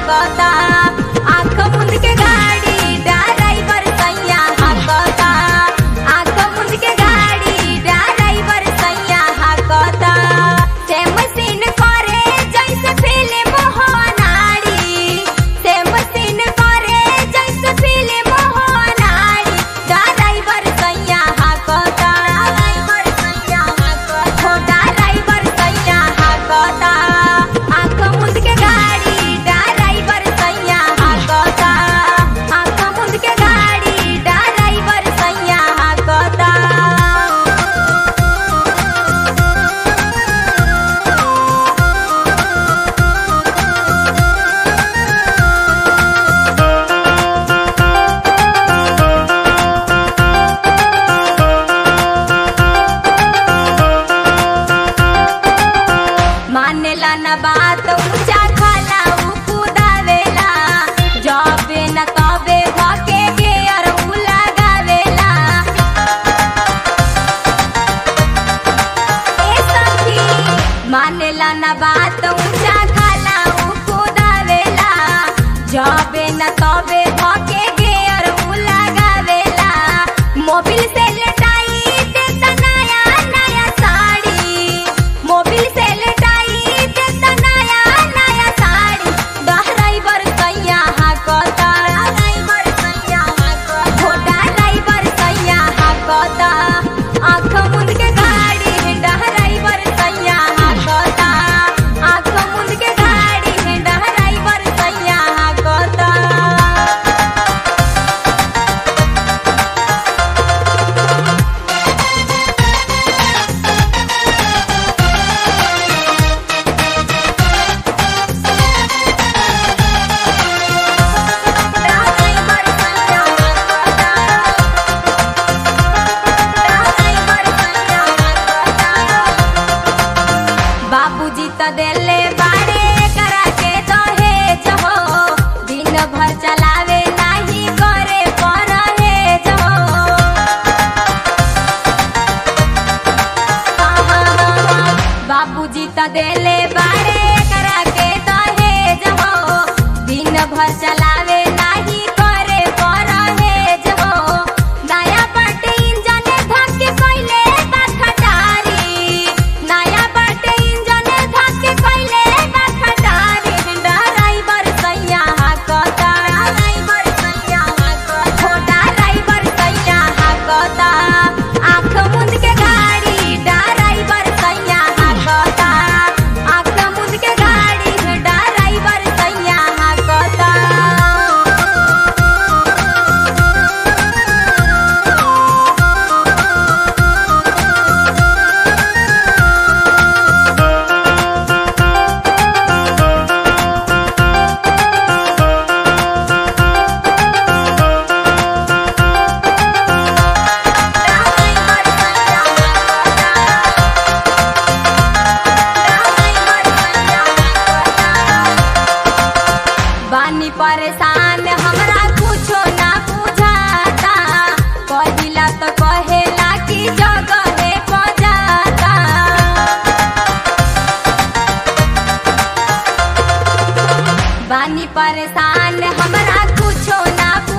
हाकता आँख मुंद के गाड़ी ड्राइवर सैया हाकता आँख मुंद के गाड़ी ड्राइवर सैया हाकता सेम सीन करे जैसे फिल्म हो नाड़ी सेम सीन करे जैसे फिल्म हो नाड़ी ड्राइवर सैया हाकता ड्राइवर सैया हाकता ड्राइवर सैया हाकता आँख मुंद के गाड़ी ड्राइवर सैया हाकता आँख मुंद के गाड़ी ड्राइवर सैया हाकता मानेला न बात ऊंचा खाला ऊ कुदावेला जबे न तबे धके गेयर ऊ लगावेला ए सखी मानेला न बात ऊंचा खाला ऊ कुदावेला जबे न तबे धके गेयर ऊ लगावेला मोबिल से लटाई देता नया नया साड़ी मोबिल से लटाई देता नया नया साड़ी ड्राइवर सैया हाकता ड्राइवर सैया हाकता ड्राइवर सैया हाकता आँख मुंद के गाड़ी ड्राइवर सैया हाकता आँख मुंद के गाड़ी ड्राइवर सैया हाकता ड्राइवर सैया ड्राइवर सैया बाबूजी त देले बाड़े करा के दहेज हो दिन भर चलावे नाही करे परहेज हो बाबूजी त देले बाड़े करा के दहेज हो दिन भर चलावे नाही करे परहेज हो नया बाटे इंजन धक्के कइले बा खटारी नया बाटे इंजन धक्के कइले बा खटारी ड्राइवर सैया हाकता ड्राइवर सैया हाकता ड्राइवर सैया हाकता आँख मुंद के गाड़ी ड्राइवर सैया हाकता आँख मुंद के गाड़ी ड्राइवर सैया हाकता ड्राइवर सैया ड्राइवर सैया बानी परेशान हमरा कुछो ना बुझाता कहिला तो कहेला कि जगहे पजाता बानी परेशान हमरा कुछो ना